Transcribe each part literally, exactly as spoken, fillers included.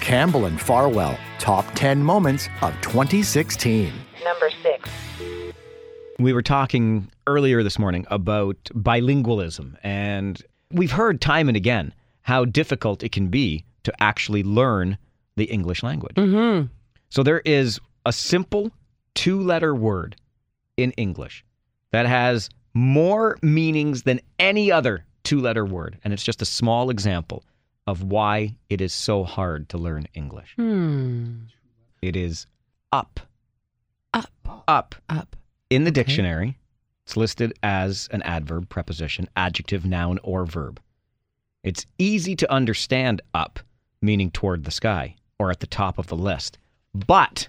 Campbell and Farwell, top ten moments of twenty sixteen. Number six. We were talking earlier this morning about bilingualism, and we've heard time and again how difficult it can be to actually learn the English language. Mm-hmm. So there is a simple two-letter word in English that has more meanings than any other two-letter word, and it's just a small example of why it is so hard to learn English. Hmm. It is up. Up. Up. Up. In the Okay. dictionary, it's listed as an adverb, preposition, adjective, noun, or verb. It's easy to understand up, meaning toward the sky or at the top of the list. But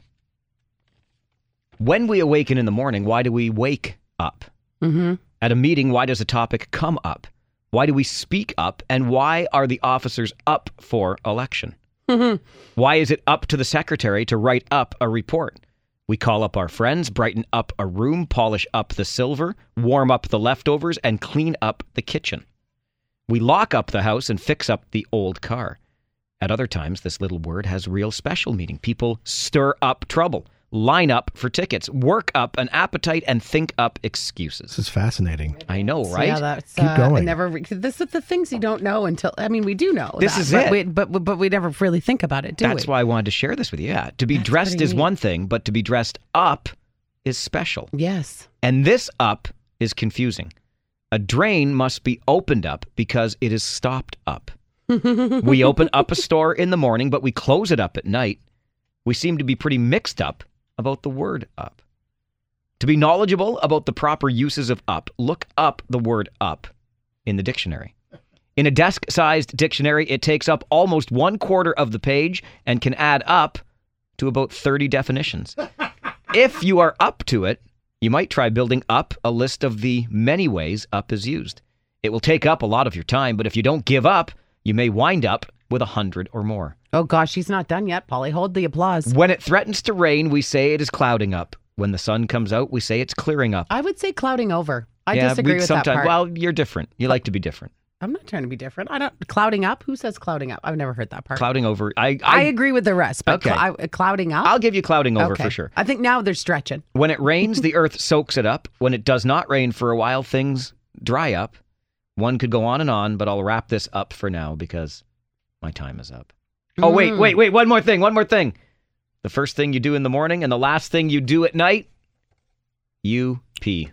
when we awaken in the morning, why do we wake up? Mm-hmm. At a meeting, why does a topic come up? Why do we speak up? And why are the officers up for election? Mm-hmm. Why is it up to the secretary to write up a report? We call up our friends, brighten up a room, polish up the silver, warm up the leftovers, and clean up the kitchen. We lock up the house and fix up the old car. At other times, this little word has real special meaning. People stir up trouble, line up for tickets, work up an appetite, and think up excuses. This is fascinating. I know, So, right? yeah, that's Keep uh, going. I never. Re- this is the things you don't know until. I mean, we do know. This that, is but it. We, but but we never really think about it, do That's we? why I wanted to share this with you. Yeah, to be That's dressed pretty is neat. one thing, but to be dressed up is special. Yes. And this up is confusing. A drain must be opened up because it is stopped up. We open up a store in the morning, but we close it up at night. We seem to be pretty mixed up about the word up. To be knowledgeable about the proper uses of up, look up the word up in the dictionary. In a desk-sized dictionary, it takes up almost one quarter of the page and can add up to about thirty definitions. If you are up to it, you might try building up a list of the many ways up is used. It will take up a lot of your time, but if you don't give up, you may wind up with a hundred or more. Oh gosh, she's not done yet, Polly. Hold the applause. When it threatens to rain, we say it is clouding up. When the sun comes out, we say it's clearing up. I would say clouding over. I yeah, disagree we with sometimes, that part. Well, you're different. You like to be different. I'm not trying to be different. I don't clouding up. Who says clouding up? I've never heard that part. Clouding over. I I, I, agree with the rest, but Okay. cl- I, clouding up. I'll give you clouding over Okay. for sure. I think now they're stretching. When it rains, the earth soaks it up. When it does not rain for a while, things dry up. One could go on and on, but I'll wrap this up for now because my time is up. Oh, wait, Mm. wait, wait. One more thing. One more thing. The first thing you do in the morning and the last thing you do at night, you pee.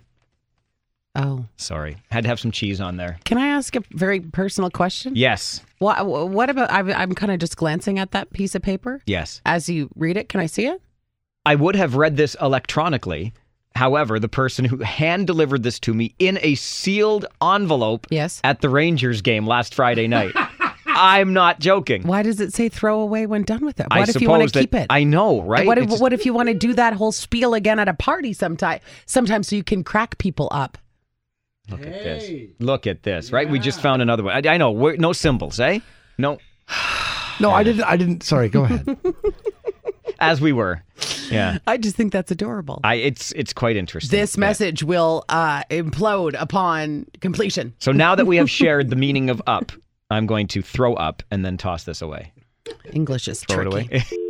Oh, Sorry. Had to have some cheese on there. can I ask a very personal question? Yes. What What about? I'm, I'm kind of just glancing at that piece of paper Yes. as you read it. Can I see it? I would have read this electronically. However, the person who hand delivered this to me in a sealed envelope Yes. at the Rangers game last Friday night. I'm not joking. Why does it say throw away when done with it? I What if you want suppose to that- keep it? I know, right? What if, It's- what if you want to do that whole spiel again at a party sometime? Sometimes so you can crack people up. Look at this. Look at this, right? We just found another one. I, I know. We're, no symbols, eh? No. No, I didn't. I didn't. Sorry, go ahead. As we were. Yeah. I just think that's adorable. I. It's it's quite interesting. This Yeah. message will uh, implode upon completion. So now that we have shared the meaning of up, I'm going to throw up and then toss this away. English is Throw tricky. it away.